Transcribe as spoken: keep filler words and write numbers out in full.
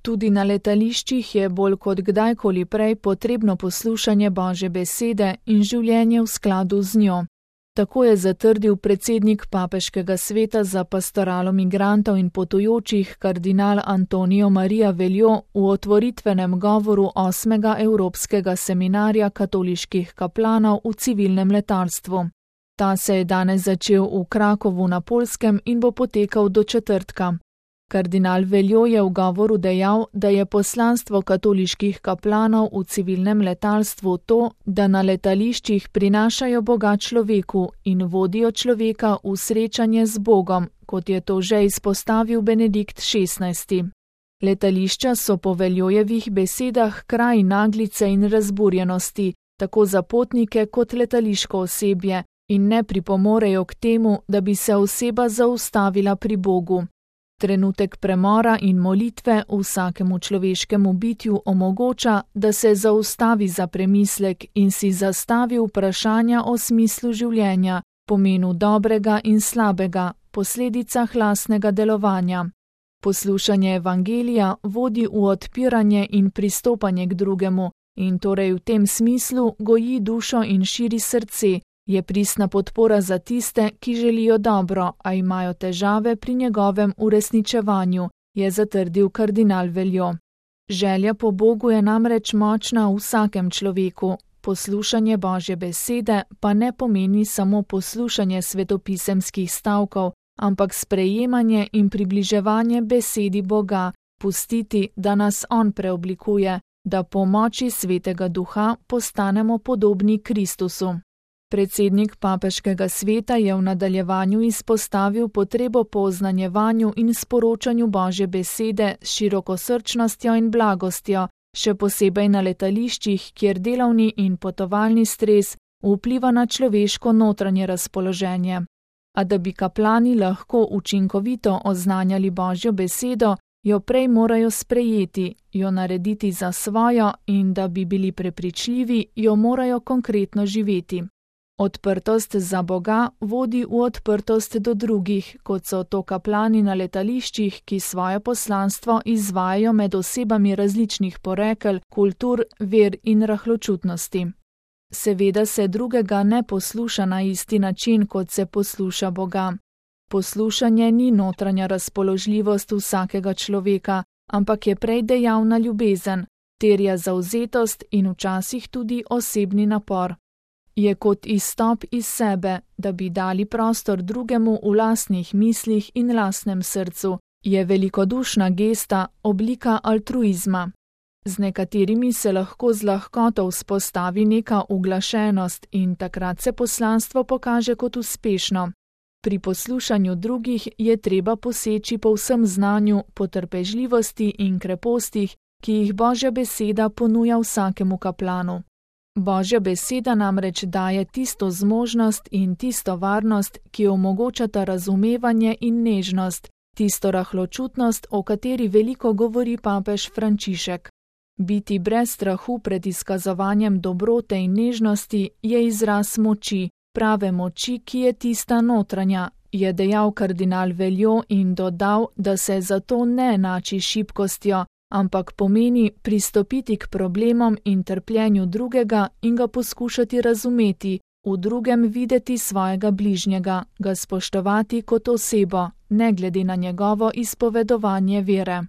Tudi na letališčih je bolj kot kdajkoli prej potrebno poslušanje Božje besede in življenje v skladu z njo. Tako je zatrdil predsednik Papeškega sveta za pastoralo migrantov in potujočih kardinal Antonio Maria Veljo v otvoritvenem govoru osmega Evropskega seminarja katoliških kaplanov v civilnem letalstvu. Ta se je danes začel v Krakovu na Poljskem in bo potekal do četrtka. Kardinal Veljo je v govoru dejal, da je poslanstvo katoliških kaplanov v civilnem letalstvu to, da na letališčih prinašajo Boga človeku in vodijo človeka v srečanje z Bogom, kot je to že izpostavil Benedikt šestnajsti. Letališča so po Veljojevih besedah kraj naglice in razburjenosti, tako za potnike kot letališko osebje, in ne pripomorejo k temu, da bi se oseba zaustavila pri Bogu. Trenutek premora in molitve vsakemu človeškemu bitju omogoča, da se zaustavi za premislek in si zastavi vprašanja o smislu življenja, pomenu dobrega in slabega, posledicah lastnega delovanja. Poslušanje evangelija vodi v odpiranje in pristopanje k drugemu in torej v tem smislu goji dušo in širi srce, je pristna podpora za tiste, ki želijo dobro, a imajo težave pri njegovem uresničevanju, je zatrdil kardinal Veljo. Želja po Bogu je namreč močna v vsakem človeku, poslušanje Božje besede pa ne pomeni samo poslušanje svetopisemskih stavkov, ampak sprejemanje in približevanje besedi Boga, pustiti, da nas On preoblikuje, da po moči Svetega Duha postanemo podobni Kristusu. Predsednik Papeškega sveta je v nadaljevanju izpostavil potrebo po oznanjevanju in sporočanju Božje besede s širokosrčnostjo in blagostjo, še posebej na letališčih, kjer delovni in potovalni stres vpliva na človeško notranje razpoloženje. A da bi kaplani lahko učinkovito oznanjali Božjo besedo, jo prej morajo sprejeti, jo narediti za svojo in da bi bili prepričljivi, jo morajo konkretno živeti. Odprtost za Boga vodi v odprtost do drugih, kot so to kaplani na letališčih, ki svoje poslanstvo izvajajo med osebami različnih porekel, kultur, ver in rahločutnosti. Seveda se drugega ne posluša na isti način, kot se posluša Boga. Poslušanje ni notranja razpoložljivost vsakega človeka, ampak je prej dejavna ljubezen, terja zavzetost in včasih tudi osebni napor. Je kot izstop iz sebe, da bi dali prostor drugemu v lastnih mislih in lastnem srcu, je velikodušna gesta, oblika altruizma. Z nekaterimi se lahko z lahkoto vzpostavi neka uglašenost in takrat se poslanstvo pokaže kot uspešno. Pri poslušanju drugih je treba poseči po vsem znanju, potrpežljivosti in krepostih, ki jih Božja beseda ponuja vsakemu kaplanu. Božja beseda namreč daje tisto zmožnost in tisto varnost, ki omogočata razumevanje in nežnost, tisto rahločutnost, o kateri veliko govori papež Frančišek. Biti brez strahu pred izkazovanjem dobrote in nežnosti je izraz moči, prave moči, ki je tista notranja, je dejal kardinal Veljo in dodal, da se zato ne enači šibkostjo, ampak pomeni pristopiti k problemom in trpljenju drugega in ga poskušati razumeti, v drugem videti svojega bližnjega, ga spoštovati kot osebo, ne glede na njegovo izpovedovanje vere.